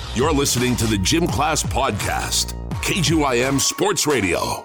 You're listening to the Gym Class Podcast, KGYM Sports Radio.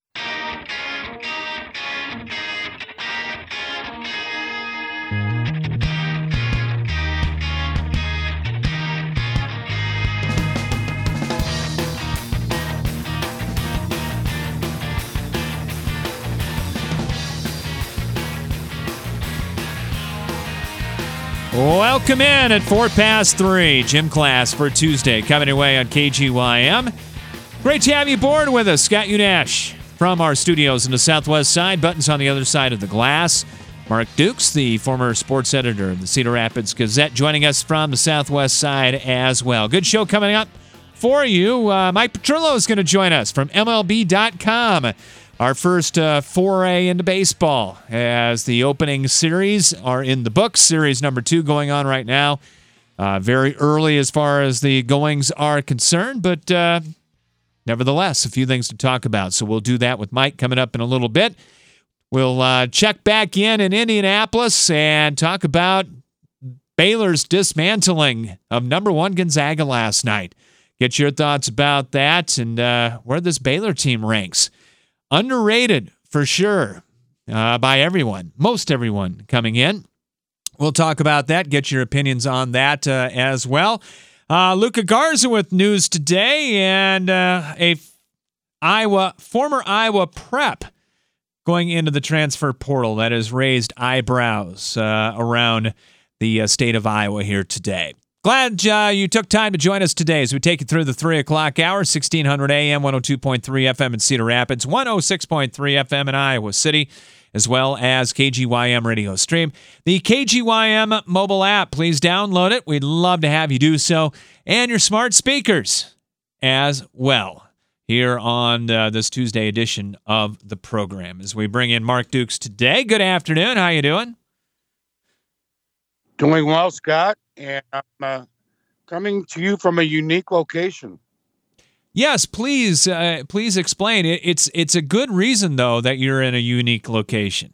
Welcome in at 3:04, Gym Class for Tuesday, coming your way on KGYM. Great to have you aboard with us. Scott Unash from our studios in the southwest side, Buttons on the other side of the glass. Mark Dukes, the former sports editor of the Cedar Rapids Gazette, joining us from the southwest side as well. Good show coming up for you. Mike Petrillo is going to join us from MLB.com. Our first foray into baseball as the opening series are in the books. Series number 2 going on right now. Very early as far as the goings are concerned, but nevertheless, a few things to talk about. So we'll do that with Mike coming up in a little bit. We'll check back in Indianapolis and talk about Baylor's dismantling of number 1 Gonzaga last night. Get your thoughts about that and where this Baylor team ranks. Underrated, for sure, by everyone, most everyone coming in. We'll talk about that, get your opinions on that as well. Luka Garza with news today, and former Iowa prep going into the transfer portal that has raised eyebrows around the state of Iowa here today. Glad you took time to join us today as we take you through the 3 o'clock hour, 1600 AM, 102.3 FM in Cedar Rapids, 106.3 FM in Iowa City, as well as KGYM radio stream. The KGYM mobile app, please download it. We'd love to have you do so. And your smart speakers as well here on this Tuesday edition of the program. As we bring in Mark Dukes today. Good afternoon. How you doing? Doing well, Scott. And I'm coming to you from a unique location. Yes, please explain. It's a good reason, though, that you're in a unique location.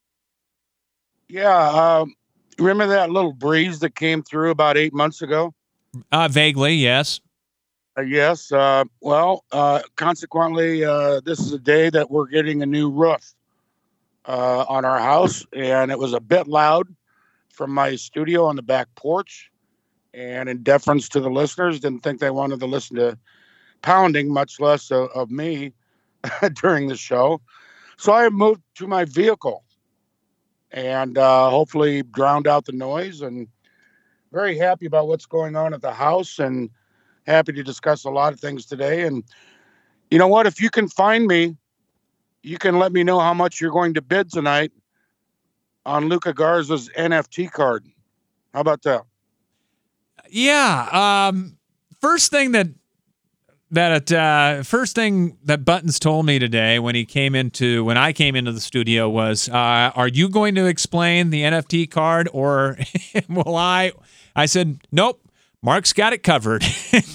Yeah, remember that little breeze that came through about 8 months ago? Vaguely, yes. Yes. Consequently, this is a day that we're getting a new roof on our house, and it was a bit loud from my studio on the back porch, and in deference to the listeners, didn't think they wanted to listen to pounding, much less of me during the show. So I moved to my vehicle and hopefully drowned out the noise, and very happy about what's going on at the house and happy to discuss a lot of things today. And you know what? If you can find me, you can let me know how much you're going to bid tonight on Luka Garza's NFT card. How about that? Yeah. First thing that Buttons told me today when I came into the studio was, "Are you going to explain the NFT card, or will I?" I said, "Nope. Mark's got it covered."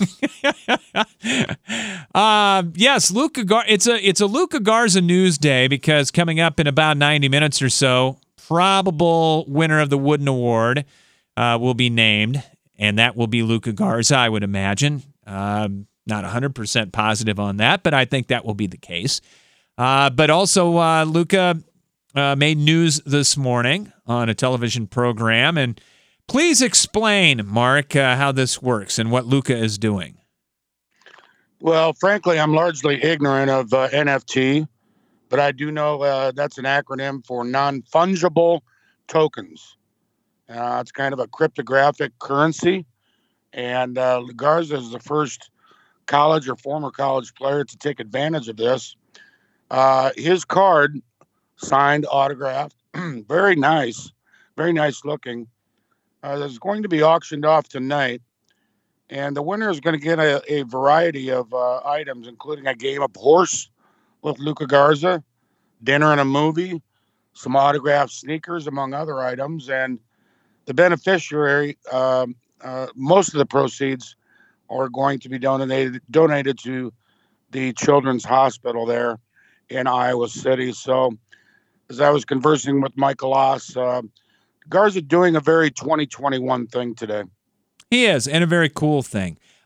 Yes, Luka it's a Luka Garza news day, because coming up in about 90 minutes or so, probable winner of the Wooden Award will be named, and that will be Luka Garza, I would imagine. Not 100% positive on that, but I think that will be the case. But also, Luka made news this morning on a television program, and please explain, Mark, how this works and what Luka is doing. Well, frankly, I'm largely ignorant of NFT. But I do know that's an acronym for non-fungible tokens. It's kind of a cryptographic currency. And Garza is the first college or former college player to take advantage of this. His card, signed, autographed, very nice looking, is going to be auctioned off tonight. And the winner is going to get a variety of items, including a game of horse with Luka Garza, dinner and a movie, some autographed sneakers, among other items. And the beneficiary, most of the proceeds are going to be donated to the Children's Hospital there in Iowa City. So as I was conversing with Michael Oss, Garza doing a very 2021 thing today. He is, and a very cool thing.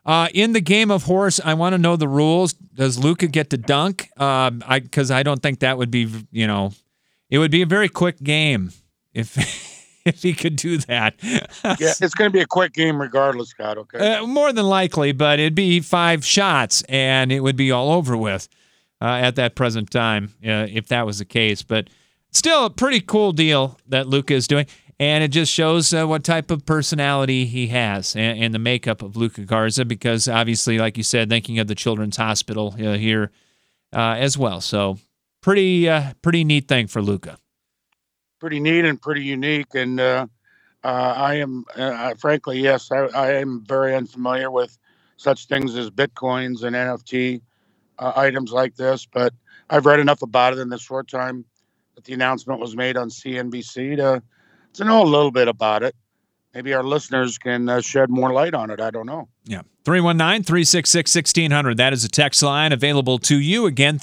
In the game of horse, I want to know the rules. Does Luka get to dunk? Because I don't think that would be, it would be a very quick game if if he could do that. Yeah, it's going to be a quick game regardless, Scott, okay? More than likely, but it'd be 5 shots, and it would be all over with at that present time if that was the case. But still a pretty cool deal that Luka is doing. And it just shows what type of personality he has and the makeup of Luka Garza, because obviously, like you said, thinking of the Children's Hospital here as well. So pretty neat thing for Luka. Pretty neat and pretty unique. And I am, frankly, yes, I am very unfamiliar with such things as Bitcoins and NFT items like this. But I've read enough about it in the short time that the announcement was made on CNBC to know a little bit about it. Maybe our listeners can shed more light on it. I don't know. Yeah. 319-366-1600. That is a text line available to you. Again,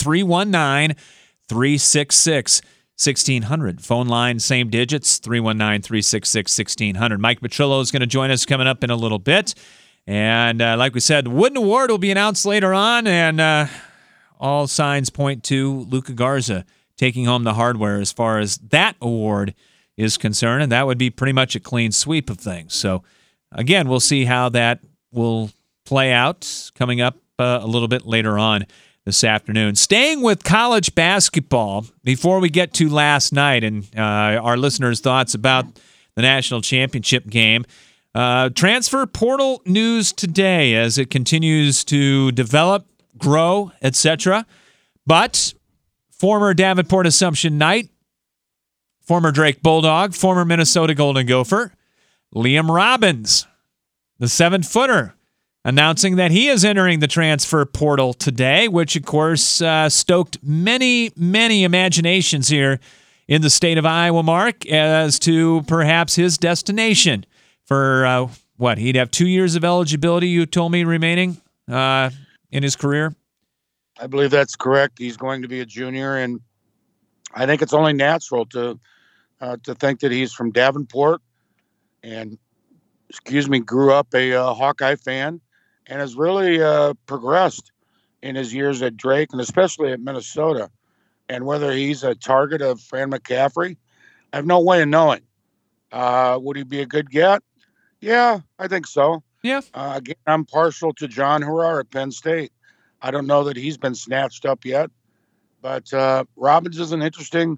319-366-1600. Phone line, same digits, 319-366-1600. Mike Petrillo is going to join us coming up in a little bit. And like we said, the Wooden Award will be announced later on, and all signs point to Luka Garza taking home the hardware as far as that award is concerned, and that would be pretty much a clean sweep of things. So, again, we'll see how that will play out coming up a little bit later on this afternoon. Staying with college basketball, before we get to last night and our listeners' thoughts about the national championship game, transfer portal news today as it continues to develop, grow, etc. But former Davenport Assumption Knight, former Drake Bulldog, former Minnesota Golden Gopher, Liam Robbins, the 7-footer, announcing that he is entering the transfer portal today, which, of course, stoked many, many imaginations here in the state of Iowa, Mark, as to perhaps his destination for, he'd have 2 years of eligibility, you told me, remaining in his career? I believe that's correct. He's going to be a junior, and I think it's only natural to think that he's from Davenport and, grew up a Hawkeye fan and has really progressed in his years at Drake and especially at Minnesota. And whether he's a target of Fran McCaffrey, I have no way of knowing. Would he be a good get? Yeah, I think so. Yeah. Again, I'm partial to John Harrar at Penn State. I don't know that he's been snatched up yet, but Robbins is an interesting,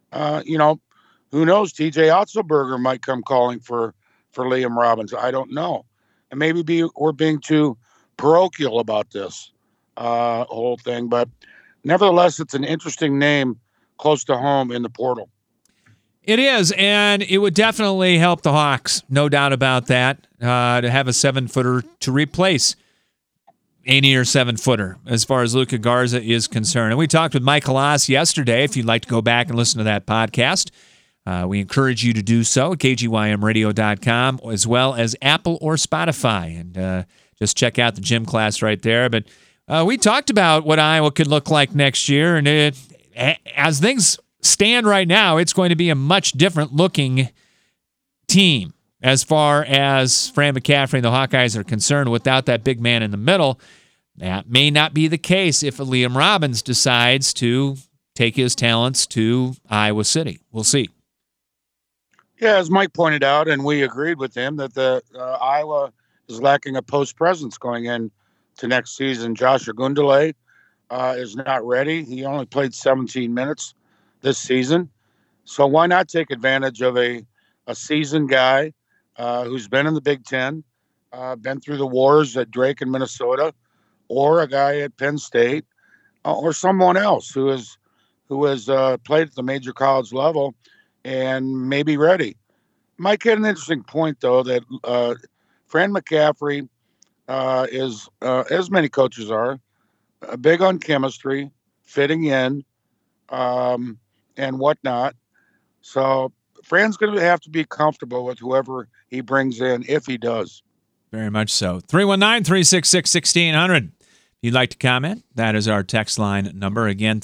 who knows? TJ Otzelberger might come calling for Liam Robbins. I don't know. And maybe we're being too parochial about this whole thing. But nevertheless, it's an interesting name close to home in the portal. It is, and it would definitely help the Hawks, no doubt about that, to have a 7-footer to replace a near 7-footer as far as Luka Garza is concerned. And we talked with Mike Halas yesterday. If you'd like to go back and listen to that podcast, we encourage you to do so at kgymradio.com, as well as Apple or Spotify. And just check out the gym class right there. But we talked about what Iowa could look like next year. And as things stand right now, it's going to be a much different looking team as far as Fran McCaffrey and the Hawkeyes are concerned without that big man in the middle. That may not be the case if Liam Robbins decides to take his talents to Iowa City. We'll see. Yeah, as Mike pointed out, and we agreed with him, that the Iowa is lacking a post presence going into next season. Josh Ogundele is not ready. He only played 17 minutes this season. So why not take advantage of a seasoned guy who's been in the Big Ten, been through the wars at Drake and Minnesota, or a guy at Penn State, or someone else who has played at the major college level and may be ready. Mike had an interesting point, though, that Fran McCaffrey is, as many coaches are, big on chemistry, fitting in, and whatnot. So Fran's going to have to be comfortable with whoever he brings in, if he does. Very much so. 319-366-1600. If you'd like to comment, that is our text line number. Again,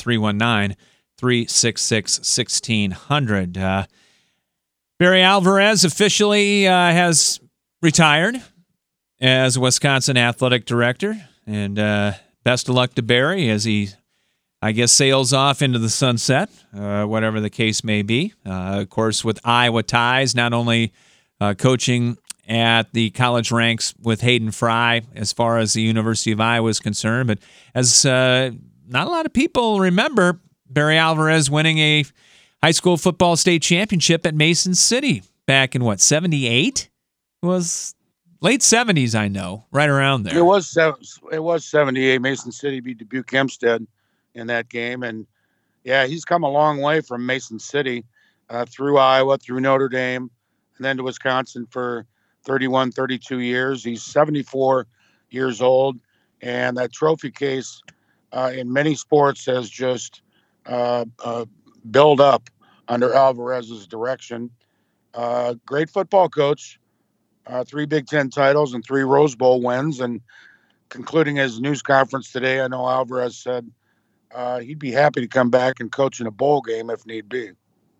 319-366-1600. Barry Alvarez officially has retired as Wisconsin athletic director. And best of luck to Barry as he, I guess, sails off into the sunset, whatever the case may be. Of course, with Iowa ties, not only coaching at the college ranks with Hayden Fry as far as the University of Iowa is concerned, but as not a lot of people remember, Barry Alvarez winning a high school football state championship at Mason City back in, 78? It was late 70s, I know, right around there. It was 78. Mason City beat Dubuque Hempstead in that game. And, yeah, he's come a long way from Mason City through Iowa, through Notre Dame, and then to Wisconsin for 31, 32 years. He's 74 years old. And that trophy case in many sports has just built up under Alvarez's direction. Great football coach, 3 Big Ten titles and 3 Rose Bowl wins. And concluding his news conference today, I know Alvarez said he'd be happy to come back and coach in a bowl game if need be.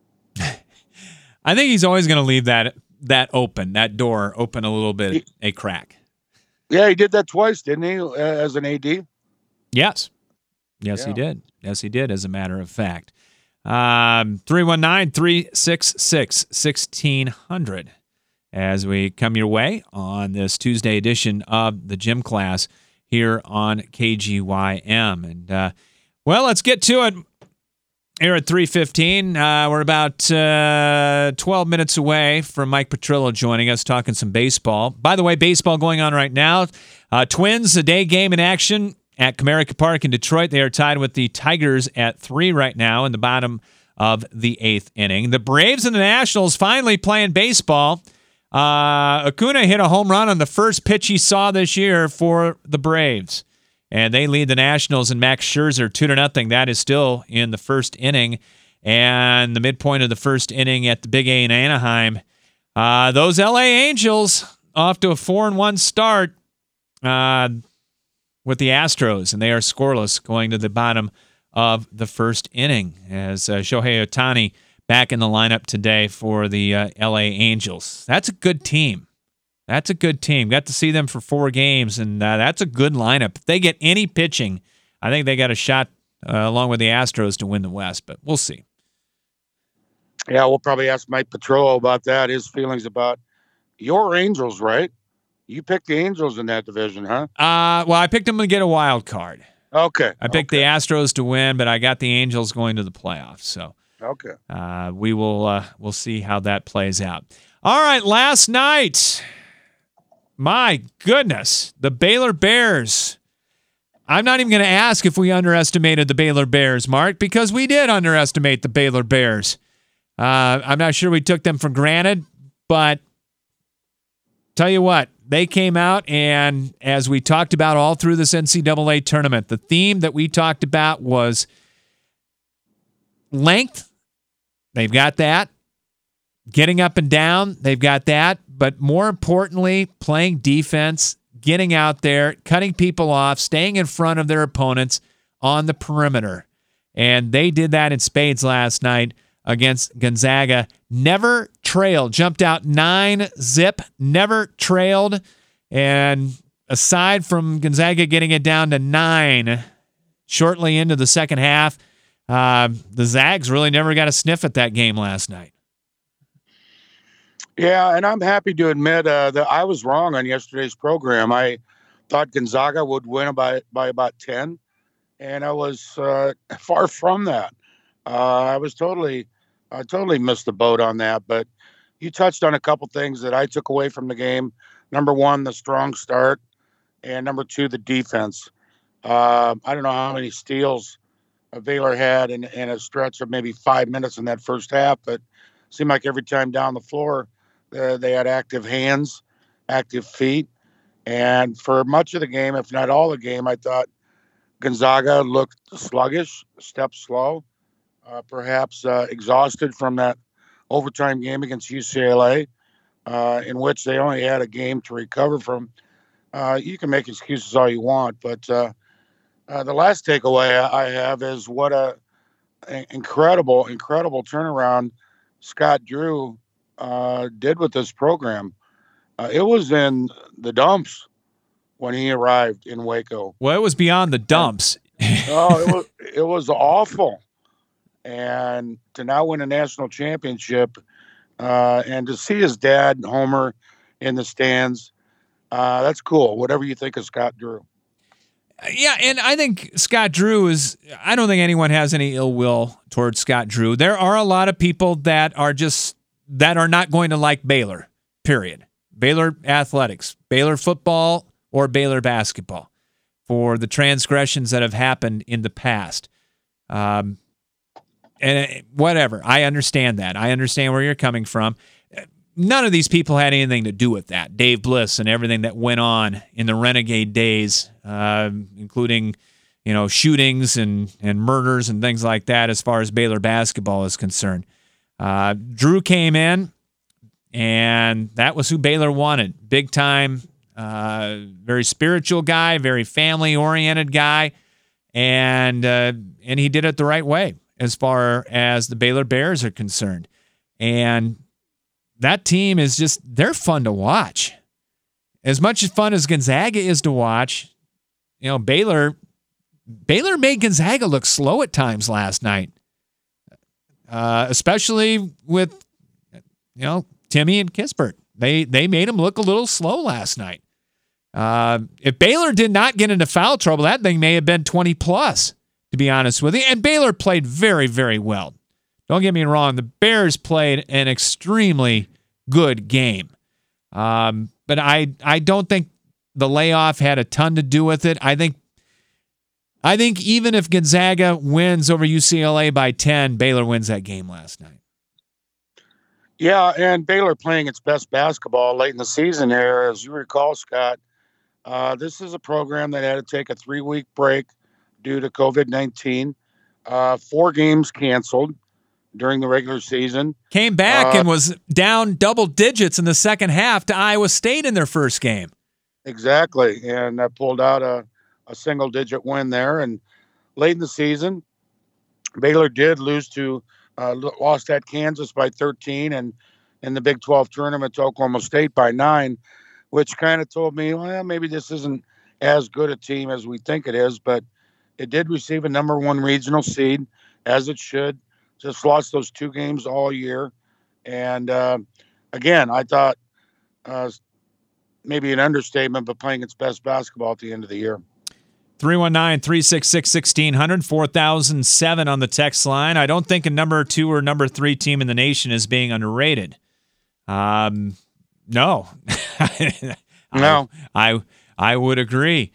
I think he's always going to leave that open, that door open a little bit, a crack. Yeah, he did that twice, didn't he, as an AD? Yes. Yes, yeah. He did. Yes, he did, as a matter of fact. 319-366-1600 as we come your way on this Tuesday edition of the Gym Class here on KGYM. And, well, let's get to it here at 3:15. We're about 12 minutes away from Mike Petrillo joining us, talking some baseball. By the way, baseball going on right now. Twins, a day game in action at Comerica Park in Detroit. They are tied with the Tigers at 3 right now in the bottom of the 8th inning. The Braves and the Nationals finally playing baseball. Acuna hit a home run on the first pitch he saw this year for the Braves. And they lead the Nationals and Max Scherzer 2-0. That is still in the first inning. And the midpoint of the first inning at the Big A in Anaheim. Those LA Angels off to a 4-1 start with the Astros, and they are scoreless going to the bottom of the first inning as Shohei Ohtani back in the lineup today for the LA Angels. That's a good team. That's a good team. Got to see them for 4 games, and that's a good lineup. If they get any pitching, I think they got a shot along with the Astros to win the West, but we'll see. Yeah, we'll probably ask Mike Petrillo about that, his feelings about your Angels, right? You picked the Angels in that division, huh? Well, I picked them to get a wild card. Okay. I picked the Astros to win, but I got the Angels going to the playoffs. So okay. We'll see how that plays out. All right, last night, my goodness, the Baylor Bears. I'm not even going to ask if we underestimated the Baylor Bears, Mark, because we did underestimate the Baylor Bears. I'm not sure we took them for granted, but tell you what, they came out, and as we talked about all through this NCAA tournament, the theme that we talked about was length. They've got that. Getting up and down, they've got that. But more importantly, playing defense, getting out there, cutting people off, staying in front of their opponents on the perimeter. And they did that in spades last night against Gonzaga. Never trailed. Jumped out 9-zip. Never trailed. And aside from Gonzaga getting it down to 9 shortly into the second half, the Zags really never got a sniff at that game last night. Yeah, and I'm happy to admit that I was wrong on yesterday's program. I thought Gonzaga would win by about 10, and I was far from that. I totally missed the boat on that. But you touched on a couple things that I took away from the game. Number one, the strong start, and number two, the defense. I don't know how many steals Baylor had in a stretch of maybe 5 minutes in that first half, but it seemed like every time down the floor, they had active hands, active feet. And for much of the game, if not all the game, I thought Gonzaga looked sluggish, stepped slow, perhaps exhausted from that overtime game against UCLA, in which they only had a game to recover from. You can make excuses all you want, but the last takeaway I have is what an incredible turnaround Scott Drew did with this program. It was in the dumps when he arrived in Waco. Well, it was beyond the dumps. Oh, it was awful. And to now win a national championship, and to see his dad, Homer, in the stands, that's cool. Whatever you think of Scott Drew. Yeah, and I think Scott Drew I don't think anyone has any ill will towards Scott Drew. There are a lot of people that are not going to like Baylor, period. Baylor athletics, Baylor football, or Baylor basketball for the transgressions that have happened in the past. And whatever, I understand that. I understand where you're coming from. None of these people had anything to do with that. Dave Bliss and everything that went on in the Renegade days, including, shootings and murders and things like that as far as Baylor basketball is concerned. Drew came in, and that was who Baylor wanted. Big time, very spiritual guy, very family-oriented guy, and he did it the right way as far as the Baylor Bears are concerned. And that team they're fun to watch. As much fun as Gonzaga is to watch, Baylor made Gonzaga look slow at times last night, especially with, Timmy and Kispert. They made him look a little slow last night. If Baylor did not get into foul trouble, that thing may have been 20+, to be honest with you. And Baylor played very, very well. Don't get me wrong. The Bears played an extremely good game. But I don't think the layoff had a ton to do with it. I think even if Gonzaga wins over UCLA by 10, Baylor wins that game last night. Yeah, and Baylor playing its best basketball late in the season here. As you recall, Scott, this is a program that had to take a 3-week break due to COVID-19. 4 games canceled during the regular season. Came back and was down double digits in the second half to Iowa State in their first game. Exactly, and pulled out a single-digit win there. And late in the season, Baylor did lost at Kansas by 13, and in the Big 12 tournament to Oklahoma State by 9, which kind of told me, well, maybe this isn't as good a team as we think it is, but it did receive a number 1 regional seed, as it should. Just lost those 2 games all year. And again, I thought maybe an understatement, but playing its best basketball at the end of the year. 319-366-1600, 4007 on the text line. I don't think a number 2 or number 3 team in the nation is being underrated. No. No. I would agree.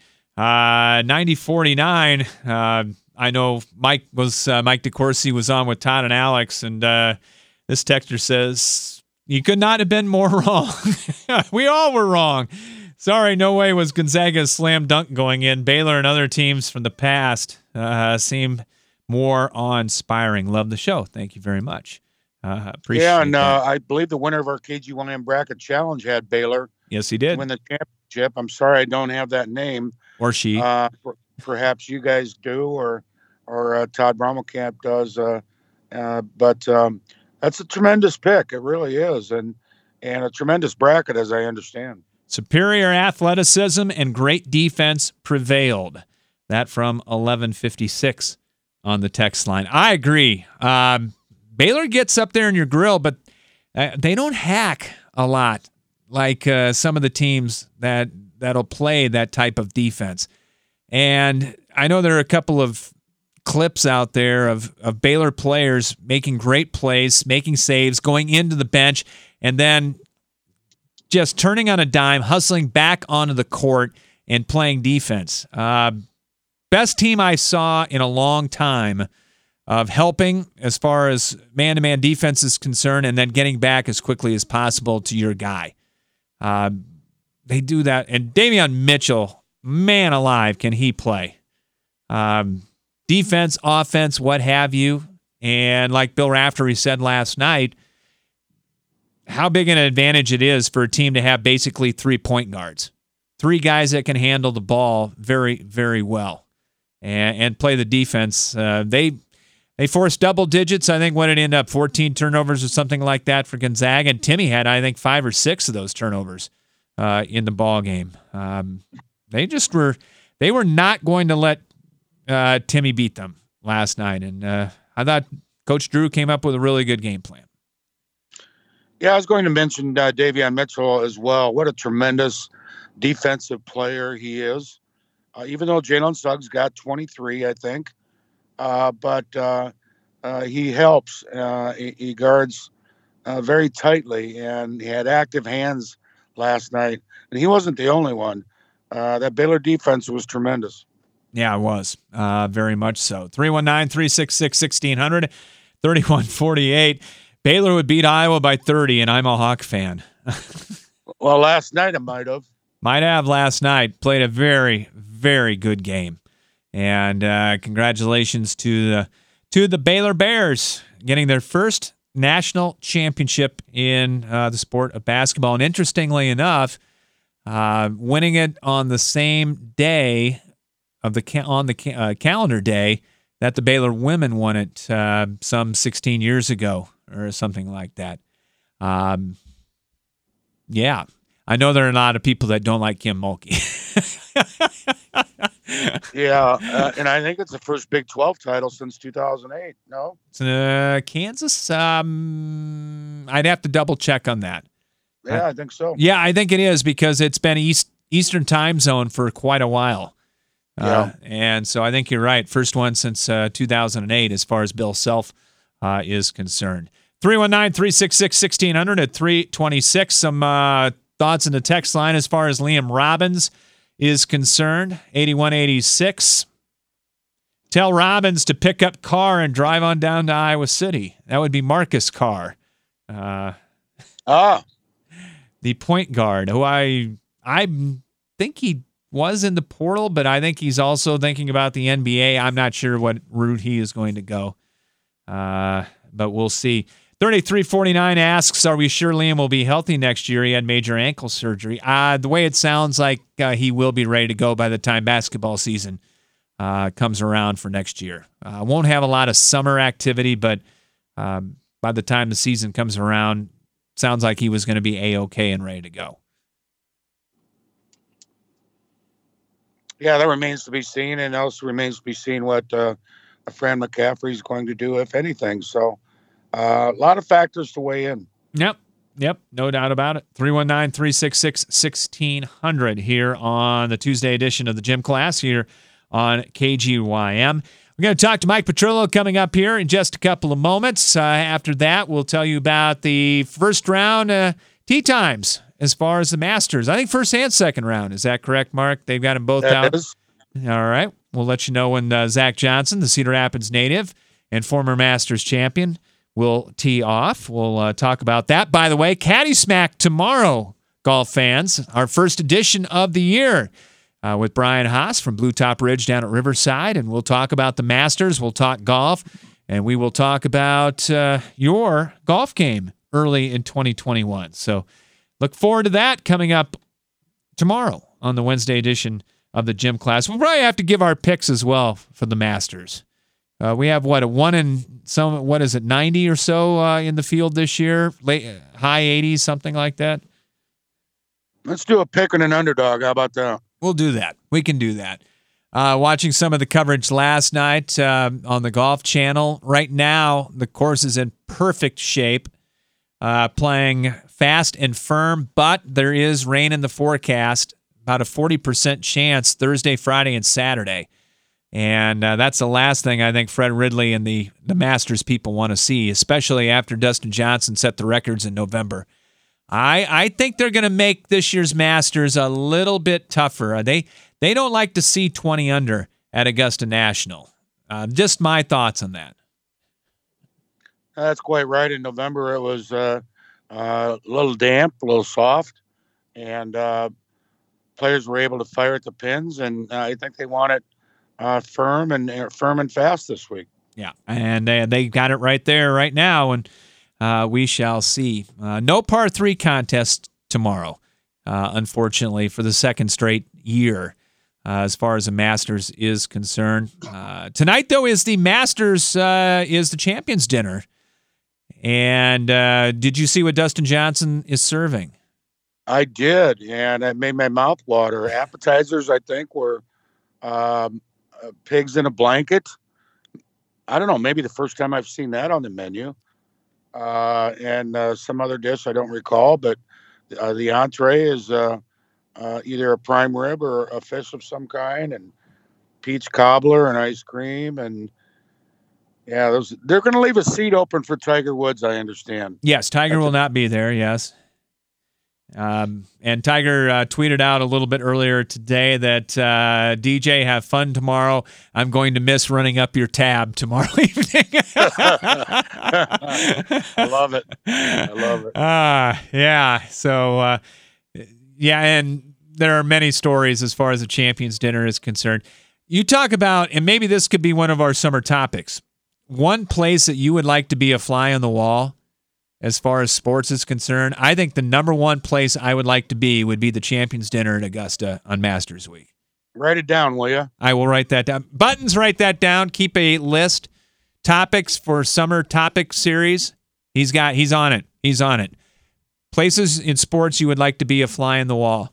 9049. I know Mike DeCourcy was on with Todd and Alex, and this texter says, you could not have been more wrong. We all were wrong. Sorry, no way was Gonzaga's slam dunk going in. Baylor and other teams from the past seem more awe-inspiring. Love the show. Thank you very much. Appreciate it. Yeah, and I believe the winner of our KGYM Bracket Challenge had Baylor. Yes, he did. Win the championship. I'm sorry I don't have that name. Or she. Perhaps you guys do, or Todd Brommelkamp does. But that's a tremendous pick. It really is, and a tremendous bracket, as I understand. Superior athleticism and great defense prevailed. That from 1156 on the text line. I agree. Baylor gets up there in your grill, but they don't hack a lot like some of the teams that'll play that type of defense. And I know there are a couple of clips out there of Baylor players making great plays, making saves, going into the bench, and then just turning on a dime, hustling back onto the court and playing defense. Best team I saw in a long time of helping as far as man-to-man defense is concerned and then getting back as quickly as possible to your guy. They do that. And Davion Mitchell, man alive, can he play? Defense, offense, what have you. And like Bill Raftery said last night, how big an advantage it is for a team to have basically 3 point guards. 3 guys that can handle the ball very, very well and play the defense. They forced double digits. I think when it ended up 14 turnovers or something like that for Gonzaga. And Timmy had, I think, 5 or 6 of those turnovers in the ball game. They were not going to let Timmy beat them last night, and I thought Coach Drew came up with a really good game plan. Yeah, I was going to mention Davion Mitchell as well. What a tremendous defensive player he is. Even though Jalen Suggs got 23, I think, but he helps. He guards very tightly, and he had active hands last night. And he wasn't the only one. That Baylor defense was tremendous. Yeah, it was. Very much so. 319-366-1600, 31-48. Baylor would beat Iowa by 30, and I'm a Hawk fan. Well, last night it might have. Might have last night. Played a very, very good game. And congratulations to the Baylor Bears getting their first national championship in the sport of basketball. And interestingly enough, winning it on the same day of the calendar day that the Baylor women won it some 16 years ago or something like that. Yeah, I know there are a lot of people that don't like Kim Mulkey. Yeah, and I think it's the first Big 12 title since 2008. No, It's Kansas. I'd have to double check on that. Yeah, I think so. Yeah, I think it is because it's been Eastern time zone for quite a while. Yeah. And so I think you're right. First one since 2008 as far as Bill Self is concerned. 319-366-1600 at 326. Some thoughts in the text line as far as Liam Robbins is concerned. 8186. Tell Robbins to pick up Carr and drive on down to Iowa City. That would be Marcus Carr. The point guard, who I think he was in the portal, but I think he's also thinking about the NBA. I'm not sure what route he is going to go, but we'll see. 3349 asks, are we sure Liam will be healthy next year? He had major ankle surgery. The way it sounds like he will be ready to go by the time basketball season comes around for next year. Won't have a lot of summer activity, but by the time the season comes around, sounds like he was going to be A-okay and ready to go. Yeah, that remains to be seen, and also remains to be seen what Fran McCaffrey is going to do, if anything. So a lot of factors to weigh in. Yep, no doubt about it. 319-366-1600 here on the Tuesday edition of the Gym Class here on KGYM. We're going to talk to Mike Petrillo coming up here in just a couple of moments. After that, we'll tell you about the first round tee times as far as the Masters. I think first and second round. Is that correct, Mark? They've got them both out. Is. All right. We'll let you know when Zach Johnson, the Cedar Rapids native and former Masters champion, will tee off. We'll talk about that. By the way, Caddy Smack tomorrow, golf fans. Our first edition of the year with Brian Haas from Blue Top Ridge down at Riverside. And we'll talk about the Masters. We'll talk golf. And we will talk about your golf game early in 2021. So look forward to that coming up tomorrow on the Wednesday edition of the Gym Class. We'll probably have to give our picks as well for the Masters. We have what, 90 or so in the field this year, high 80s, something like that. Let's do a pick and an underdog. How about that? We'll do that. We can do that. Watching some of the coverage last night on the Golf Channel. Right now, the course is in perfect shape, playing fast and firm, but there is rain in the forecast, about a 40% chance Thursday, Friday, and Saturday. And that's the last thing I think Fred Ridley and the Masters people want to see, especially after Dustin Johnson set the records in November. I think they're going to make this year's Masters a little bit tougher. They don't like to see 20 under at Augusta National. Just my thoughts on that. That's quite right. In November, it was a little damp, a little soft, and players were able to fire at the pins, and I think they want it firm and fast this week. Yeah, and they got it right there right now, and we shall see. No par 3 contest tomorrow, unfortunately, for the second straight year as far as the Masters is concerned. Tonight, though, is the Masters is the Champions Dinner. And did you see what Dustin Johnson is serving? I did, and it made my mouth water. Appetizers, I think, were pigs in a blanket. I don't know, maybe the first time I've seen that on the menu. And some other dish I don't recall, but the entree is either a prime rib or a fish of some kind, and peach cobbler and ice cream. And yeah, they're going to leave a seat open for Tiger Woods, I understand. Yes, Tiger will not be there, yes. And Tiger tweeted out a little bit earlier today that DJ, have fun tomorrow. I'm going to miss running up your tab tomorrow evening. I love it. Yeah. So, yeah, and there are many stories as far as the Champions Dinner is concerned. You talk about, and maybe this could be one of our summer topics, one place that you would like to be a fly on the wall as far as sports is concerned. I think the number one place I would like to be would be the Champions Dinner at Augusta on Masters Week. Write it down, will you? I will write that down. Buttons, write that down. Keep a list. Topics for summer topic series. He's on it. He's on it. Places in sports you would like to be a fly in the wall.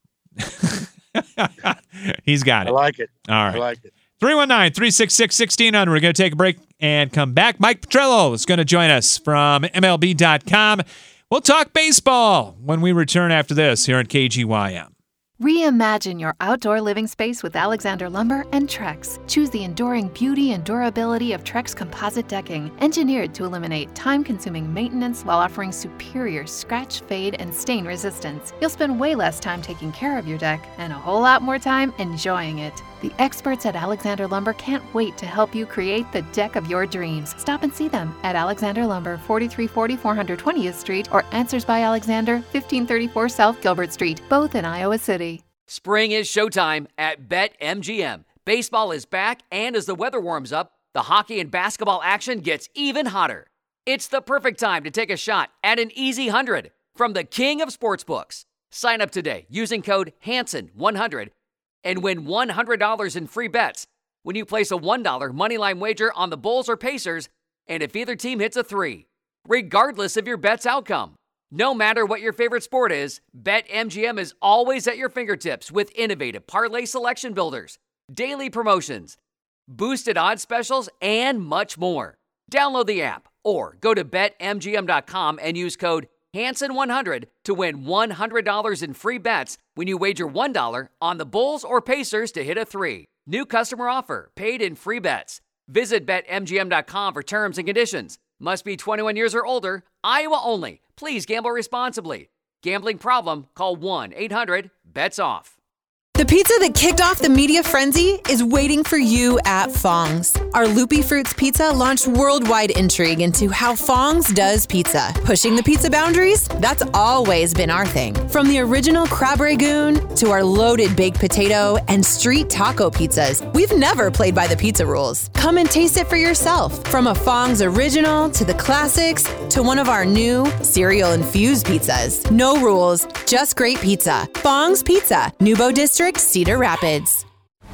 He's got it. I like it. All right. I like it. 319-366-1600. We're going to take a break and come back. Mike Petrello is going to join us from MLB.com. We'll talk baseball when we return after this here on KGYM. Reimagine your outdoor living space with Alexander Lumber and Trex. Choose the enduring beauty and durability of Trex composite decking, engineered to eliminate time-consuming maintenance while offering superior scratch, fade, and stain resistance. You'll spend way less time taking care of your deck and a whole lot more time enjoying it. The experts at Alexander Lumber can't wait to help you create the deck of your dreams. Stop and see them at Alexander Lumber, 4340 420th Street, or Answers by Alexander, 1534 South Gilbert Street, both in Iowa City. Spring is showtime at BetMGM. Baseball is back, and as the weather warms up, the hockey and basketball action gets even hotter. It's the perfect time to take a shot at an easy 100 from the king of sportsbooks. Sign up today using code Hanson100 and win $100 in free bets when you place a $1 moneyline wager on the Bulls or Pacers and if either team hits a 3, regardless of your bet's outcome. No matter what your favorite sport is, BetMGM is always at your fingertips with innovative parlay selection builders, daily promotions, boosted odds specials, and much more. Download the app or go to BetMGM.com and use code Hanson100 to win $100 in free bets when you wager $1 on the Bulls or Pacers to hit a 3. New customer offer, paid in free bets. Visit BetMGM.com for terms and conditions. Must be 21 years or older, Iowa only. Please gamble responsibly. Gambling problem? Call 1-800-BETS-OFF. The pizza that kicked off the media frenzy is waiting for you at Fong's. Our Loopy Fruits pizza launched worldwide intrigue into how Fong's does pizza. Pushing the pizza boundaries? That's always been our thing. From the original crab ragoon to our loaded baked potato and street taco pizzas, we've never played by the pizza rules. Come and taste it for yourself. From a Fong's original to the classics to one of our new cereal-infused pizzas. No rules, just great pizza. Fong's Pizza, Nubo District, Cedar Rapids.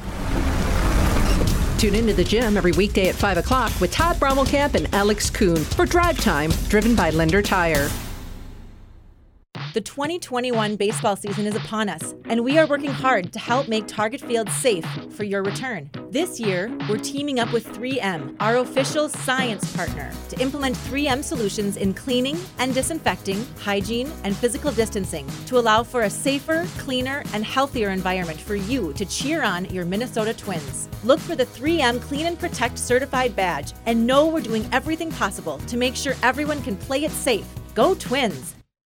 Tune into the gym every weekday at 5 o'clock with Todd Brommelkamp and Alex Kuhn for Drive Time, driven by Lender Tire. The 2021 baseball season is upon us, and we are working hard to help make Target Field safe for your return. This year, we're teaming up with 3M, our official science partner, to implement 3M solutions in cleaning and disinfecting, hygiene, and physical distancing to allow for a safer, cleaner, and healthier environment for you to cheer on your Minnesota Twins. Look for the 3M Clean and Protect certified badge and know we're doing everything possible to make sure everyone can play it safe. Go Twins!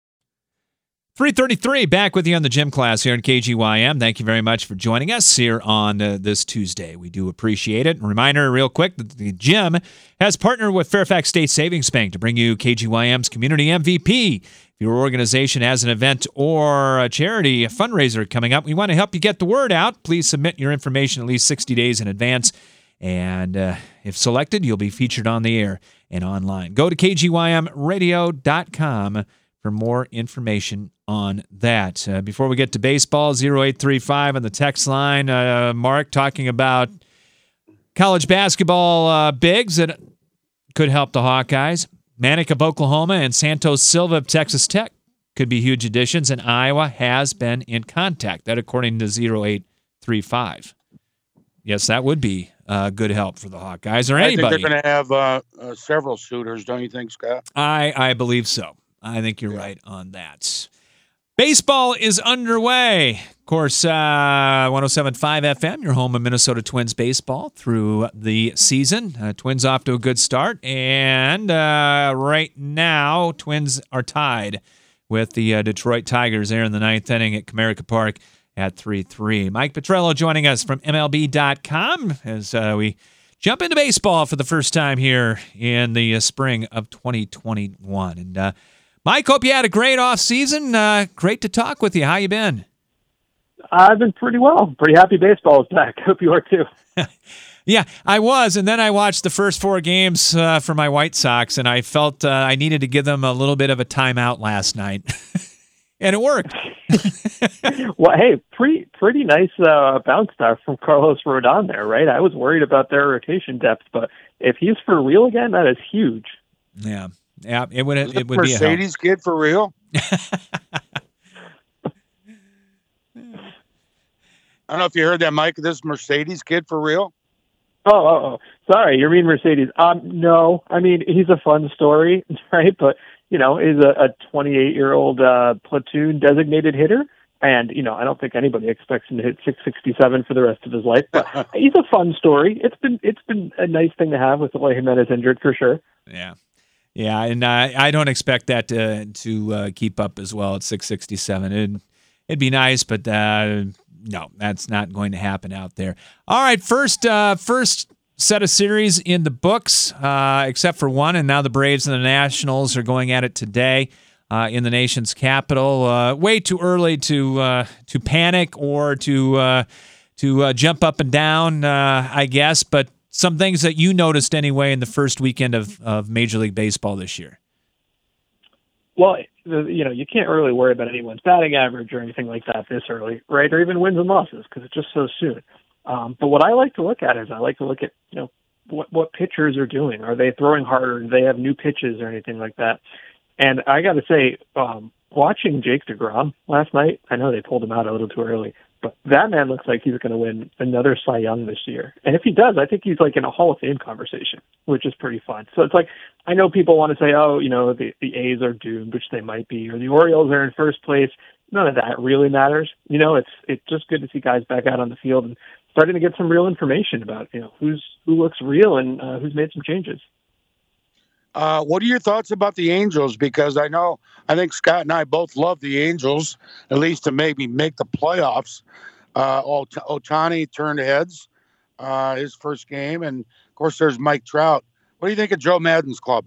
3:33, back with you on the gym class here in KGYM. Thank you very much for joining us here on this Tuesday. We do appreciate it. And reminder real quick that the gym has partnered with Fairfax State Savings Bank to bring you KGYM's Community MVP. If your organization has an event or a charity, a fundraiser coming up, we want to help you get the word out. Please submit your information at least 60 days in advance. And if selected, you'll be featured on the air and online. Go to KGYMradio.com for more information on that. Before we get to baseball, 0835 on the text line. Mark talking about college basketball bigs that could help the Hawkeyes. Manic of Oklahoma and Santos Silva of Texas Tech could be huge additions, and Iowa has been in contact. That according to 0835. Yes, that would be good help for the Hawkeyes or anybody. I think they're going to have several suitors, don't you think, Scott? I believe so. I think you're right on that. Baseball is underway. Of course, 107.5 FM, your home of Minnesota Twins baseball through the season. Twins off to a good start. And right now, Twins are tied with the Detroit Tigers there in the ninth inning at Comerica Park at 3-3. Mike Petriello joining us from MLB.com as we jump into baseball for the first time here in the spring of 2021. And Mike, hope you had a great off season. Great to talk with you. How you been? I've been pretty well. Pretty happy baseball is back. Hope you are too. Yeah, I was, and then I watched the first 4 games for my White Sox, and I felt I needed to give them a little bit of a timeout last night, and it worked. Well, hey, pretty nice bounce start from Carlos Rodon there, right? I was worried about their rotation depth, but if he's for real again, that is huge. Yeah, it would be a Mercedes kid for real. I don't know if you heard that, Mike. This Mercedes kid for real. Oh, sorry. You mean Mercedes? No. I mean, he's a fun story, right? But, he's a 28-year-old platoon designated hitter. And, I don't think anybody expects him to hit 667 for the rest of his life. But he's a fun story. It's been a nice thing to have with Eloy Jimenez injured for sure. Yeah. Yeah, and I don't expect that to keep up as well at 667. It'd be nice, but no, that's not going to happen out there. All right, first set of series in the books, except for one, and now the Braves and the Nationals are going at it today in the nation's capital. Way too early to panic or to jump up and down, I guess, but some things that you noticed anyway in the first weekend of Major League Baseball this year. Well, you can't really worry about anyone's batting average or anything like that this early, right? Or even wins and losses because it's just so soon. But what I like to look at is what pitchers are doing. Are they throwing harder? Do they have new pitches or anything like that? And I got to say, watching Jake DeGrom last night, I know they pulled him out a little too early, but that man looks like he's going to win another Cy Young this year. And if he does, I think he's like in a Hall of Fame conversation, which is pretty fun. So it's like, I know people want to say, the A's are doomed, which they might be, or the Orioles are in first place. None of that really matters. It's just good to see guys back out on the field and starting to get some real information about, who looks real and who's made some changes. What are your thoughts about the Angels? Because I think Scott and I both love the Angels, at least to maybe make the playoffs. Ohtani turned heads his first game. And, of course, there's Mike Trout. What do you think of Joe Madden's club?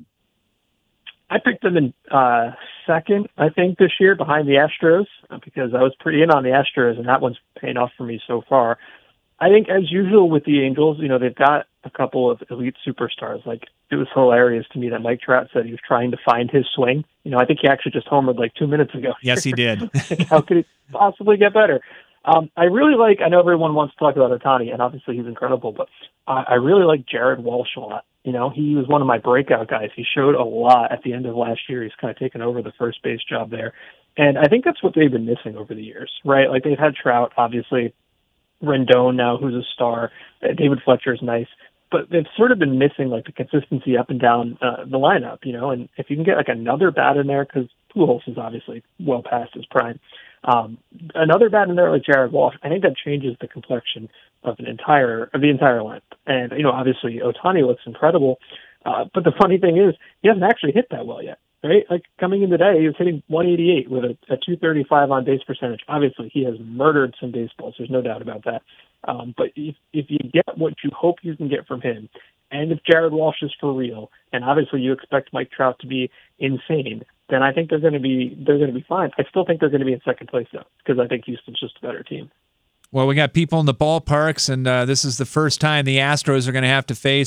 I picked them in second, I think, this year behind the Astros because I was pretty in on the Astros, and that one's paying off for me so far. I think, as usual with the Angels, they've got a couple of elite superstars. Like, it was hilarious to me that Mike Trout said he was trying to find his swing. I think he actually just homered like 2 minutes ago. Yes, he did. How could it possibly get better? I really I know everyone wants to talk about Ohtani, and obviously he's incredible, but I really like Jared Walsh a lot. He was one of my breakout guys. He showed a lot at the end of last year. He's kind of taken over the first base job there. And I think that's what they've been missing over the years, right? Like, they've had Trout, obviously, Rendon now, who's a star. David Fletcher's nice. But they've sort of been missing, the consistency up and down the lineup, And if you can get, another bat in there, because Pujols is obviously well past his prime, another bat in there like Jared Walsh, I think that changes the complexion of the entire lineup. And, obviously, Ohtani looks incredible. But the funny thing is, he hasn't actually hit that well yet, right? Like, coming in today, he was hitting 188 with a 235 on base percentage. Obviously, he has murdered some baseballs. There's no doubt about that. But if you get what you hope you can get from him, and if Jared Walsh is for real, and obviously you expect Mike Trout to be insane, then I think they're going to be fine. I still think they're going to be in second place, though, because I think Houston's just a better team. Well, we got people in the ballparks, and this is the first time the Astros are going to have to face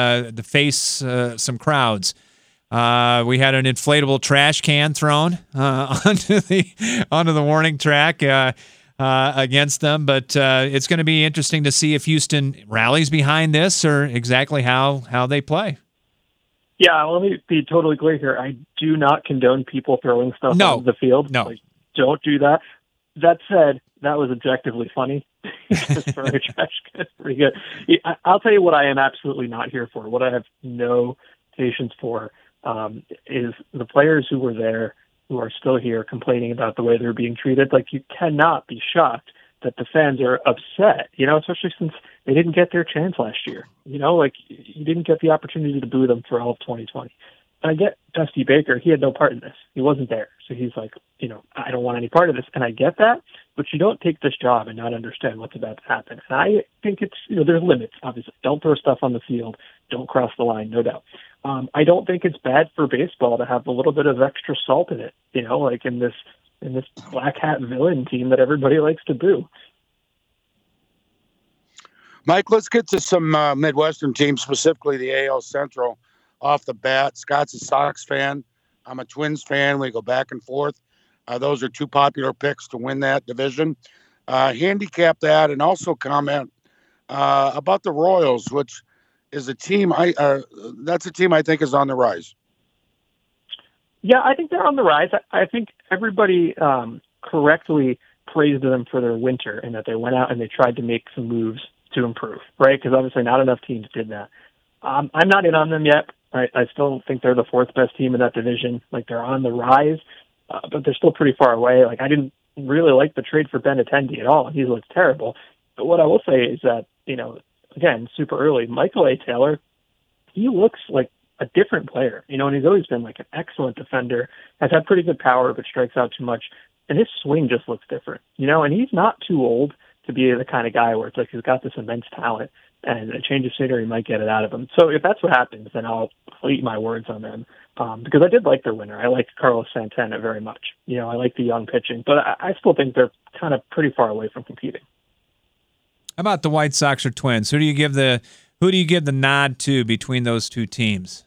some crowds. We had an inflatable trash can thrown onto the warning track against them, but it's going to be interesting to see if Houston rallies behind this or exactly how they play. Yeah, let me be totally clear here. I do not condone people throwing stuff onto the field. No. Like, don't do that. That said, that was objectively funny. Just throwing a trash can, pretty good. I'll tell you what I am absolutely not here for. What I have no patience for is the players who were there, who are still here, complaining about the way they're being treated. Like, you cannot be shocked that the fans are upset, especially since they didn't get their chance last year. Like, you didn't get the opportunity to boo them for all of 2020. And I get Dusty Baker. He had no part in this. He wasn't there. So he's like, I don't want any part of this. And I get that, but you don't take this job and not understand what's about to happen. And I think it's, there's limits, obviously. Don't throw stuff on the field. Don't cross the line, no doubt. I don't think it's bad for baseball to have a little bit of extra salt in it, like in this black hat villain team that everybody likes to boo. Mike, let's get to some Midwestern teams, specifically the AL Central, off the bat. Scott's a Sox fan. I'm a Twins fan. We go back and forth. Those are two popular picks to win that division. Handicap that and also comment about the Royals, which is a team that's a team I think is on the rise. Yeah, I think they're on the rise. I think everybody correctly praised them for their winter and that they went out and they tried to make some moves to improve, right? Because obviously not enough teams did that. I'm not in on them yet. I still think they're the fourth best team in that division. Like, they're on the rise, but they're still pretty far away. Like, I didn't really like the trade for Benintendi at all. He looks terrible. But what I will say is that, again, super early, Michael A. Taylor, he looks like a different player, and he's always been like an excellent defender, has had pretty good power, but strikes out too much. And his swing just looks different, and he's not too old to be the kind of guy where it's like he's got this immense talent, and a change of scenery might get it out of him. So if that's what happens, then I'll eat my words on them, because I did like their winner. I liked Carlos Santana very much. I like the young pitching, but I still think they're kind of pretty far away from competing. How about the White Sox or Twins? Who do you give the nod to between those two teams?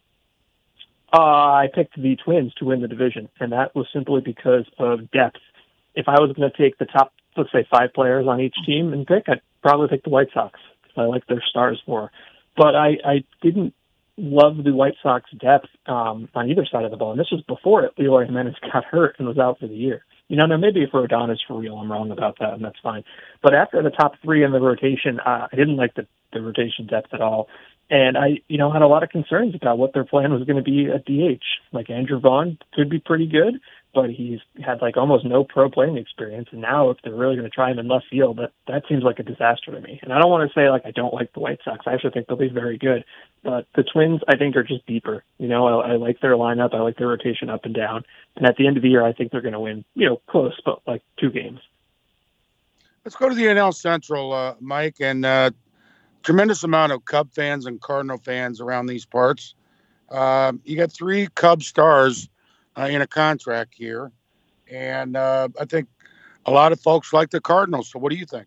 I picked the Twins to win the division, and that was simply because of depth. If I was going to take the top, let's say, 5 players on each team and pick, I'd probably pick the White Sox. I like their stars more. But I didn't love the White Sox depth on either side of the ball. And this was before Eloy Jimenez got hurt and was out for the year. Now maybe if Rodon is for real, I'm wrong about that, and that's fine. But after the top 3 in the rotation, I didn't like the rotation depth at all. And I, had a lot of concerns about what their plan was going to be at DH. Like, Andrew Vaughn could be pretty good, but he's had like almost no pro playing experience. And now if they're really going to try him in left field, that seems like a disaster to me. And I don't want to say like I don't like the White Sox. I actually think they'll be very good. But the Twins, I think, are just deeper. I like their lineup. I like their rotation up and down. And at the end of the year, I think they're going to win, close, but like 2 games. Let's go to the NL Central, Mike, and tremendous amount of Cub fans and Cardinal fans around these parts. You got 3 Cub stars in a contract here, and I think a lot of folks like the Cardinals. So what do you think?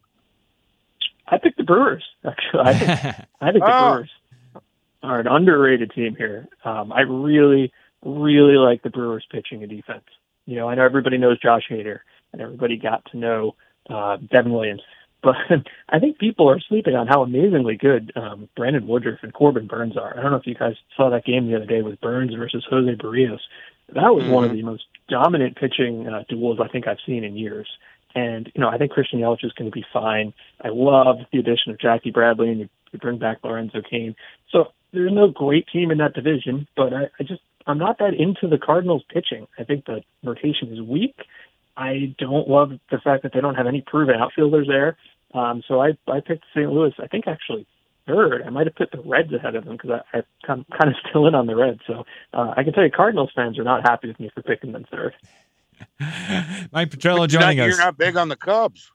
I think the Brewers, actually. I think the Brewers are an underrated team here. I really, really like the Brewers pitching and defense. I know everybody knows Josh Hader, and everybody got to know Devin Williams. But I think people are sleeping on how amazingly good Brandon Woodruff and Corbin Burns are. I don't know if you guys saw that game the other day with Burns versus Jose Barrios. That was one of the most dominant pitching duels I think I've seen in years. And, I think Christian Yelich is going to be fine. I love the addition of Jackie Bradley, and you bring back Lorenzo Cain. So there's no great team in that division, but I'm not that into the Cardinals pitching. I think the rotation is weak. I don't love the fact that they don't have any proven outfielders there. So I picked St. Louis, I think actually third. I might have put the Reds ahead of them because I'm kind of still in on the Reds. So I can tell you Cardinals fans are not happy with me for picking them third. Mike Petrello joining us. You're not big on the Cubs.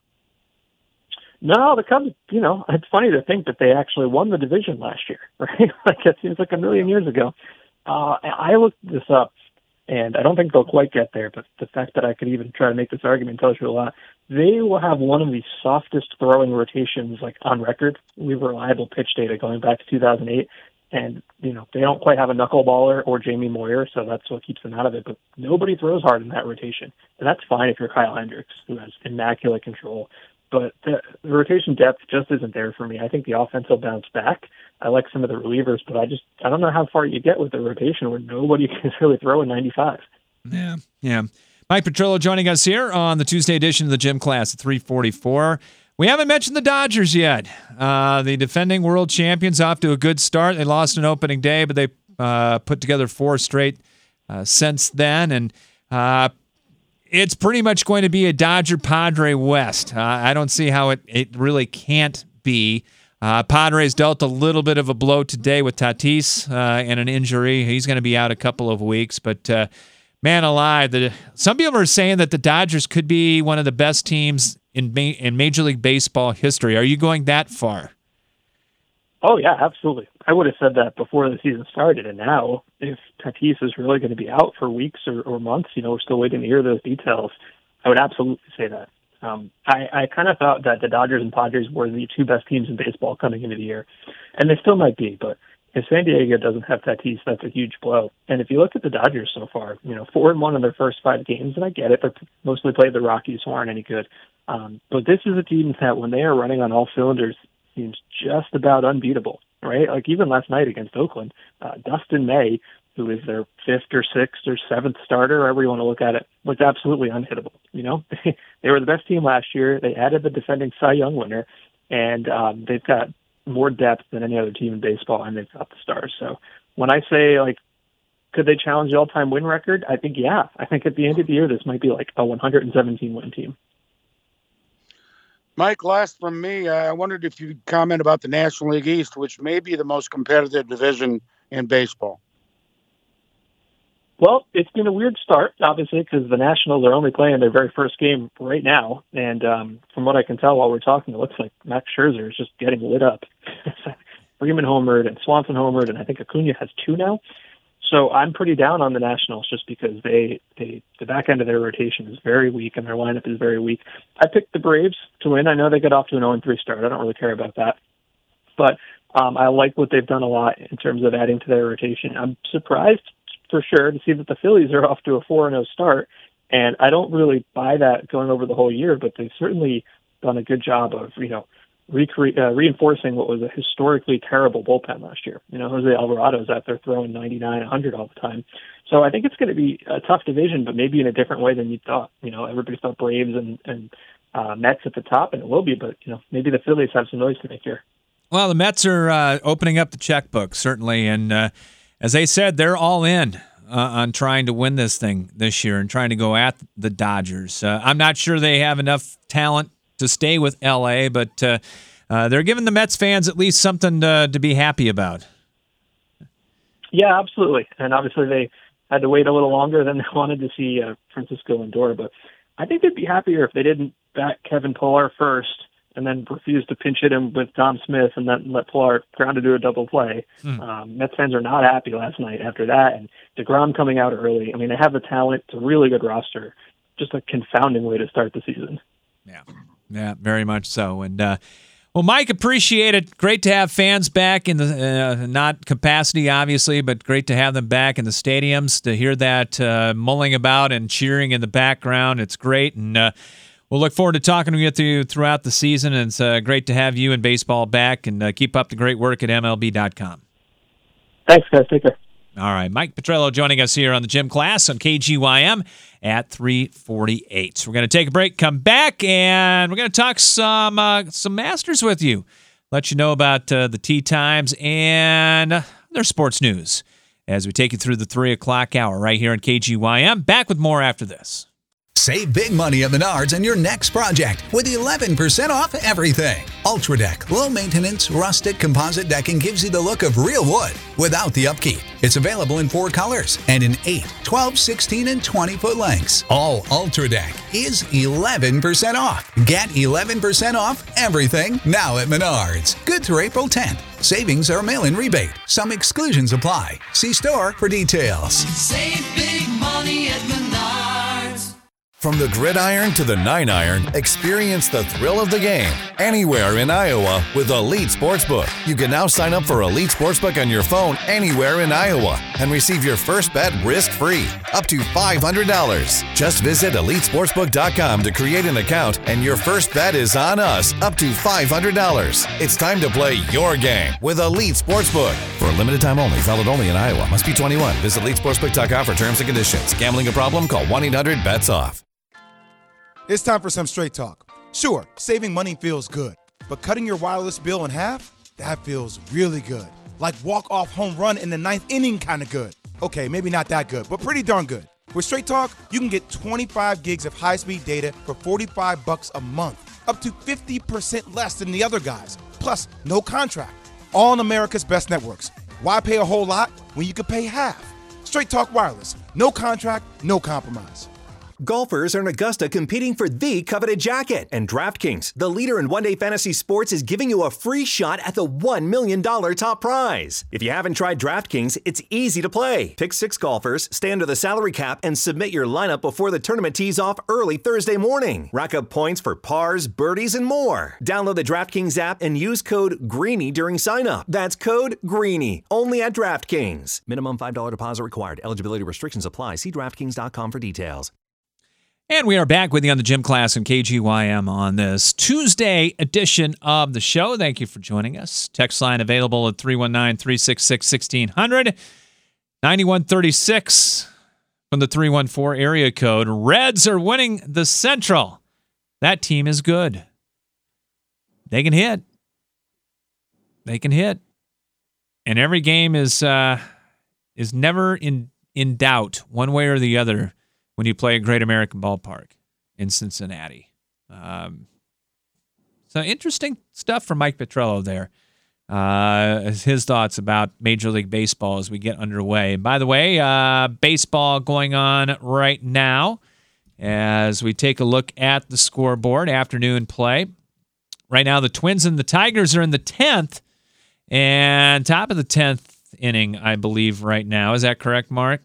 No, the Cubs, it's funny to think that they actually won the division last year, right? Like, it seems like a million years ago. I looked this up, and I don't think they'll quite get there, but the fact that I could even try to make this argument tells you a lot. They will have one of the softest throwing rotations, like, on record. We have reliable pitch data going back to 2008, and, they don't quite have a knuckleballer or Jamie Moyer, so that's what keeps them out of it, but nobody throws hard in that rotation. And that's fine if you're Kyle Hendricks, who has immaculate control. but the rotation depth just isn't there for me. I think the offense will bounce back. I like some of the relievers, but I don't know how far you get with the rotation where nobody can really throw a 95. Yeah. Mike Petrillo joining us here on the Tuesday edition of the Gym Class at 3:44. We haven't mentioned the Dodgers yet. The defending world champions off to a good start. They lost an opening day, but they put together 4 straight since then. And it's pretty much going to be a Dodger-Padre West. I don't see how it really can't be. Padres dealt a little bit of a blow today with Tatis and an injury. He's going to be out a couple of weeks. But, man alive, some people are saying that the Dodgers could be one of the best teams in Major League Baseball history. Are you going that far? Oh, yeah, absolutely. I would have said that before the season started, and now if Tatis is really going to be out for weeks or months, we're still waiting to hear those details, I would absolutely say that. I kind of thought that the Dodgers and Padres were the 2 best teams in baseball coming into the year, and they still might be, but if San Diego doesn't have Tatis, that's a huge blow. And if you look at the Dodgers so far, 4-1 in their first 5 games, and I get it, they mostly played the Rockies, who aren't any good. But this is a team that, when they are running on all cylinders, seems just about unbeatable, right? Like even last night against Oakland, Dustin May, who is their 5th or 6th or 7th starter, however you want to look at it, was absolutely unhittable. They were the best team last year. They added the defending Cy Young winner, and they've got more depth than any other team in baseball, and they've got the stars. So when I say, could they challenge the all-time win record? I think, yeah. I think at the end of the year, this might be like a 117-win team. Mike, last from me, I wondered if you'd comment about the National League East, which may be the most competitive division in baseball. Well, it's been a weird start, obviously, because the Nationals are only playing their very first game right now. And from what I can tell while we're talking, it looks like Max Scherzer is just getting lit up. Freeman homered and Swanson homered, and I think Acuna has 2 now. So I'm pretty down on the Nationals just because the back end of their rotation is very weak and their lineup is very weak. I picked the Braves to win. I know they got off to an 0-3 start. I don't really care about that. But I like what they've done a lot in terms of adding to their rotation. I'm surprised for sure to see that the Phillies are off to a 4-0 start. And I don't really buy that going over the whole year, but they've certainly done a good job of, reinforcing what was a historically terrible bullpen last year. Jose Alvarado's out there throwing 99, 100 all the time. So I think it's going to be a tough division, but maybe in a different way than you thought. Everybody thought Braves and Mets at the top, and it will be, but, maybe the Phillies have some noise to make here. Well, the Mets are opening up the checkbook, certainly, and as they said, they're all in on trying to win this thing this year and trying to go at the Dodgers. I'm not sure they have enough talent to stay with L.A., but they're giving the Mets fans at least something to be happy about. Yeah, absolutely. And obviously they had to wait a little longer than they wanted to see Francisco Lindor, but I think they'd be happier if they didn't bat Kevin Pillar first and then refused to pinch hit him with Tom Smith and then let Pillar ground to do a double play. Mets fans are not happy last night after that, and DeGrom coming out early. I mean, they have the talent. It's a really good roster. Just a confounding way to start the season. Yeah, very much so. And well, Mike, appreciate it. Great to have fans back in the not capacity, obviously, but great to have them back in the stadiums to hear that mulling about and cheering in the background. It's great, and we'll look forward to talking with you throughout the season. And it's great to have you in baseball back, and keep up the great work at MLB.com. Thanks, guys. Take care. All right, Mike Petrillo joining us here on the Gym Class on KGYM at 3:48. So we're going to take a break, come back, and we're going to talk some Masters with you. Let you know about the tee times and their sports news as we take you through the 3 o'clock hour right here on KGYM. Back with more after this. Save big money at Menards on your next project with 11% off everything. UltraDeck, low-maintenance, rustic composite decking gives you the look of real wood without the upkeep. It's available in 4 colors and in 8, 12, 16, and 20-foot lengths. All UltraDeck is 11% off. Get 11% off everything now at Menards. Good through April 10th. Savings are mail-in rebate. Some exclusions apply. See store for details. Save big money at Menards. From the gridiron to the 9-iron, experience the thrill of the game anywhere in Iowa with Elite Sportsbook. You can now sign up for Elite Sportsbook on your phone anywhere in Iowa and receive your first bet risk-free, up to $500. Just visit EliteSportsbook.com to create an account, and your first bet is on us, up to $500. It's time to play your game with Elite Sportsbook. For a limited time only, valid only in Iowa. Must be 21. Visit EliteSportsbook.com for terms and conditions. Gambling a problem? Call 1-800-BETS-OFF. It's time for some straight talk. Sure, saving money feels good, but cutting your wireless bill in half? That feels really good. Like walk-off home run in the 9th inning kind of good. Okay, maybe not that good, but pretty darn good. With Straight Talk, you can get 25 gigs of high-speed data for $45 a month, up to 50% less than the other guys. Plus, no contract. All on America's best networks. Why pay a whole lot when you could pay half? Straight Talk Wireless. No contract, no compromise. Golfers are in Augusta competing for the coveted jacket, and DraftKings, the leader in one-day fantasy sports, is giving you a free shot at the $1 million top prize. If you haven't tried DraftKings, it's easy to play. Pick 6 golfers, stay under the salary cap, and submit your lineup before the tournament tees off early Thursday morning. Rack up points for pars, birdies, and more. Download the DraftKings app and use code GREENY during sign-up. That's code GREENY, only at DraftKings. Minimum $5 deposit required. Eligibility restrictions apply. See DraftKings.com for details. And we are back with you on the Gym Class and KGYM on this Tuesday edition of the show. Thank you for joining us. Text line available at 319-366-1600. 9136 from the 314 area code. Reds are winning the Central. That team is good. They can hit. They can hit. And every game is never in doubt one way or the other when you play a Great American Ballpark in Cincinnati. So interesting stuff from Mike Petrello there. His thoughts about Major League Baseball as we get underway. And by the way, baseball going on right now as we take a look at the scoreboard, afternoon play. Right now, the Twins and the Tigers are in the 10th and top of the 10th inning, I believe, right now. Is that correct, Mark?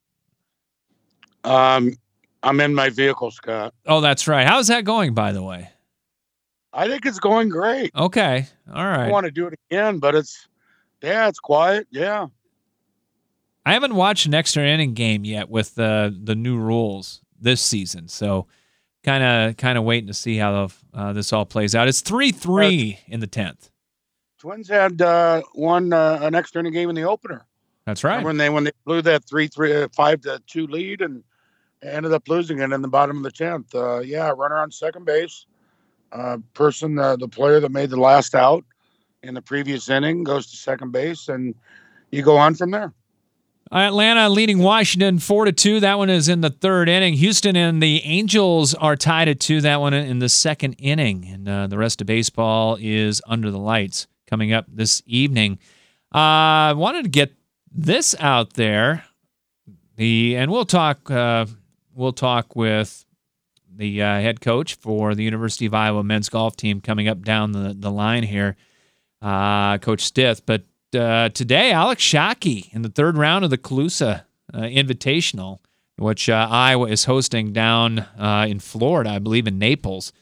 I'm in my vehicle, Scott. Oh, that's right. How's that going, by the way? I think it's going great. Okay. All right. I want to do it again, but it's quiet. Yeah. I haven't watched an extra inning game yet with the new rules this season, so kind of waiting to see how this all plays out. It's 3-3 in the 10th. Twins had won an extra inning game in the opener. That's right. When they blew that 5-2 lead and ended up losing it in the bottom of the 10th. Runner on second base. The player that made the last out in the previous inning goes to second base, and you go on from there. Atlanta leading Washington 4-2. That one is in the third inning. Houston and the Angels are tied at 2. That one in the second inning. And the rest of baseball is under the lights coming up this evening. I wanted to get this out there. We'll talk with the head coach for the University of Iowa men's golf team coming up down the line here, Coach Stith. But today, Alex Shockey in the third round of the Calusa Invitational, which Iowa is hosting down in Florida, I believe in Naples.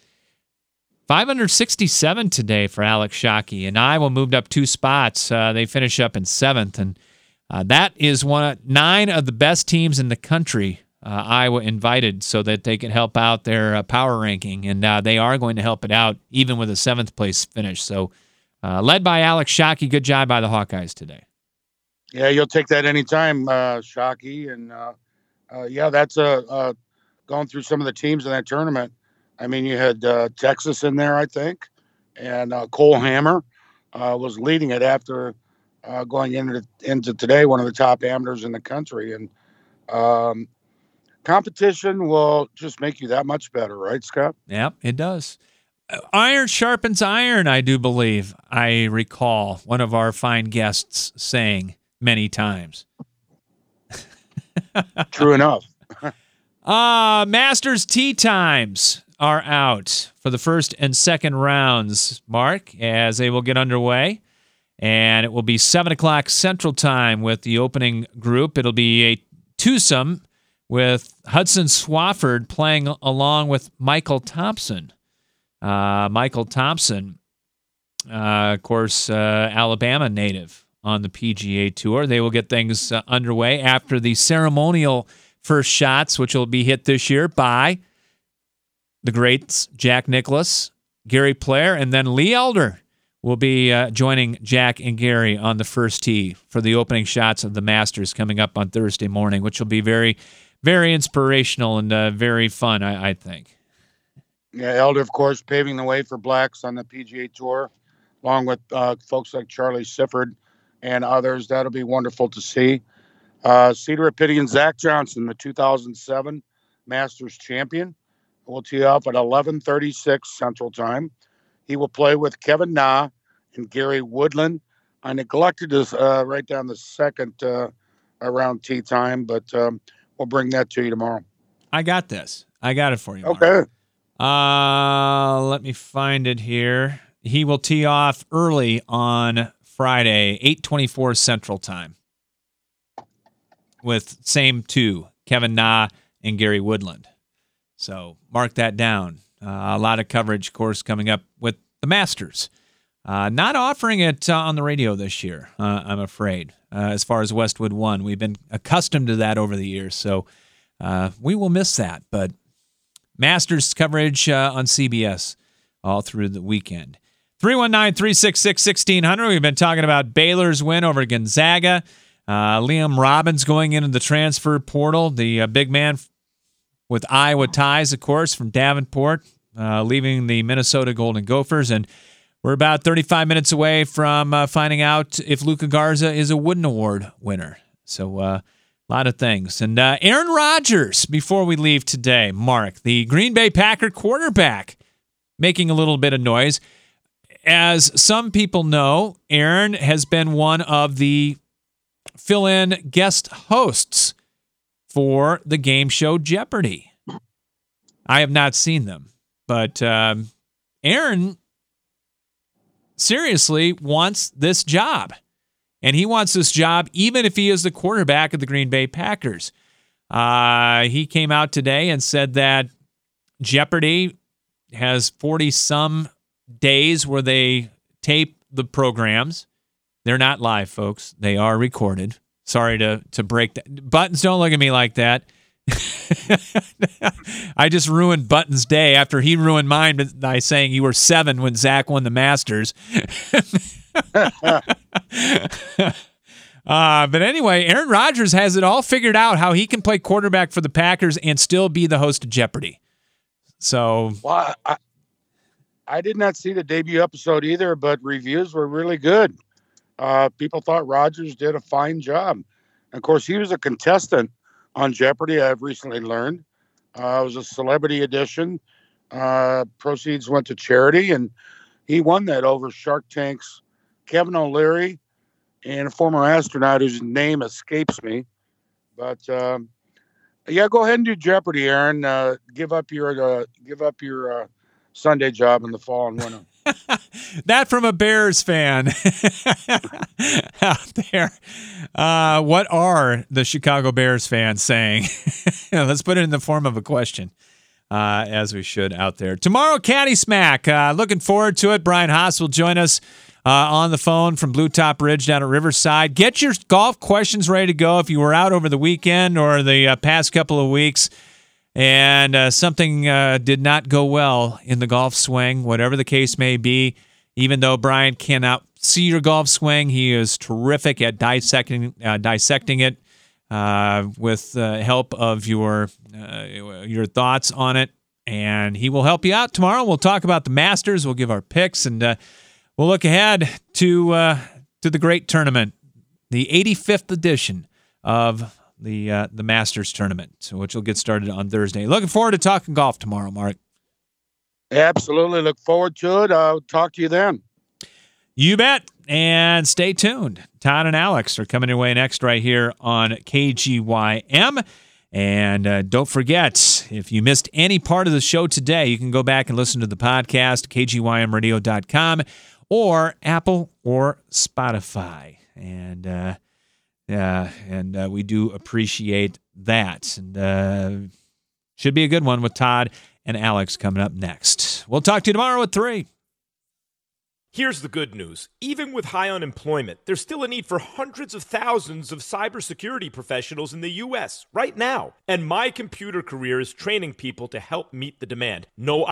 567 today for Alex Shockey, and Iowa moved up 2 spots. They finish up in 7th, and that is 9 of the best teams in the country. Iowa invited so that they can help out their power ranking, and they are going to help it out even with a 7th place finish. So led by Alex Shockey, good job by the Hawkeyes today. Yeah, you'll take that anytime, Shockey. And that's going through some of the teams in that tournament. I mean, you had Texas in there, I think, and Cole Hammer was leading it after going into today, one of the top amateurs in the country. And competition will just make you that much better, right, Scott? Yep, it does. Iron sharpens iron, I do believe. I recall one of our fine guests saying many times. True enough. Masters tee times are out for the first and second rounds, Mark, as they will get underway. And it will be 7 o'clock Central Time with the opening group. It'll be a twosome with Hudson Swafford playing along with Michael Thompson. Michael Thompson, of course, Alabama native on the PGA Tour. They will get things underway after the ceremonial first shots, which will be hit this year by the greats Jack Nicklaus, Gary Player, and then Lee Elder will be joining Jack and Gary on the first tee for the opening shots of the Masters coming up on Thursday morning, which will be very, very inspirational and very fun, I think. Yeah, Elder, of course, paving the way for blacks on the PGA Tour, along with folks like Charlie Sifford and others. That'll be wonderful to see. Cedar Rapidian Zach Johnson, the 2007 Masters champion, will tee off at 11:36 Central Time. He will play with Kevin Na and Gary Woodland. I neglected to write down the second around tee time, but we'll bring that to you tomorrow. I got this. I got it for you, Mark. Okay. Let me find it here. He will tee off early on Friday, 8:24 Central Time, with same two, Kevin Na and Gary Woodland. So mark that down. A lot of coverage, of course, coming up with the Masters. Not offering it on the radio this year, I'm afraid, as far as Westwood One. We've been accustomed to that over the years, so we will miss that. But Masters coverage on CBS all through the weekend. 319-366-1600. We've been talking about Baylor's win over Gonzaga. Liam Robbins going into the transfer portal. The big man with Iowa ties, of course, from Davenport, leaving the Minnesota Golden Gophers. And we're about 35 minutes away from finding out if Luka Garza is a Wooden Award winner. So a lot of things. And Aaron Rodgers, before we leave today, Mark, the Green Bay Packer quarterback, making a little bit of noise. As some people know, Aaron has been one of the fill-in guest hosts for the game show Jeopardy. I have not seen them, but Aaron seriously wants this job, and he wants this job even if he is the quarterback of the Green Bay Packers. He came out today and said that Jeopardy has 40-some days where they tape the programs. They're not live, folks. They are recorded. Sorry to break that. Buttons, don't look at me like that. I just ruined Buttons' day after he ruined mine by saying you were 7 when Zach won the Masters. But anyway, Aaron Rodgers has it all figured out how he can play quarterback for the Packers and still be the host of Jeopardy. So, well, I did not see the debut episode either, but reviews were really good. People thought Rodgers did a fine job. And of course, he was a contestant on Jeopardy, I've recently learned. It was a celebrity edition. Proceeds went to charity, and he won that over Shark Tank's Kevin O'Leary and a former astronaut whose name escapes me. But yeah, go ahead and do Jeopardy, Aaron. Give up your Sunday job in the fall and winter. That from a Bears fan out there. What are the Chicago Bears fans saying? Let's put it in the form of a question, as we should out there. Tomorrow, Caddy Smack. Looking forward to it. Brian Haas will join us on the phone from Blue Top Ridge down at Riverside. Get your golf questions ready to go if you were out over the weekend or the past couple of weeks and something did not go well in the golf swing, whatever the case may be. Even though Brian cannot see your golf swing, he is terrific at dissecting it with help of your thoughts on it. And he will help you out tomorrow. We'll talk about the Masters. We'll give our picks, and we'll look ahead to the great tournament, the 85th edition of the Masters tournament, which will get started on Thursday. Looking forward to talking golf tomorrow, Mark. Absolutely. Look forward to it. I'll talk to you then. You bet. And stay tuned. Todd and Alex are coming your way next right here on KGYM. And don't forget, if you missed any part of the show today, you can go back and listen to the podcast, kgymradio.com, or Apple or Spotify. And Yeah, and we do appreciate that. And should be a good one with Todd and Alex coming up next. We'll talk to you tomorrow at 3. Here's the good news. Even with high unemployment, there's still a need for hundreds of thousands of cybersecurity professionals in the U.S. right now. And My Computer Career is training people to help meet the demand. No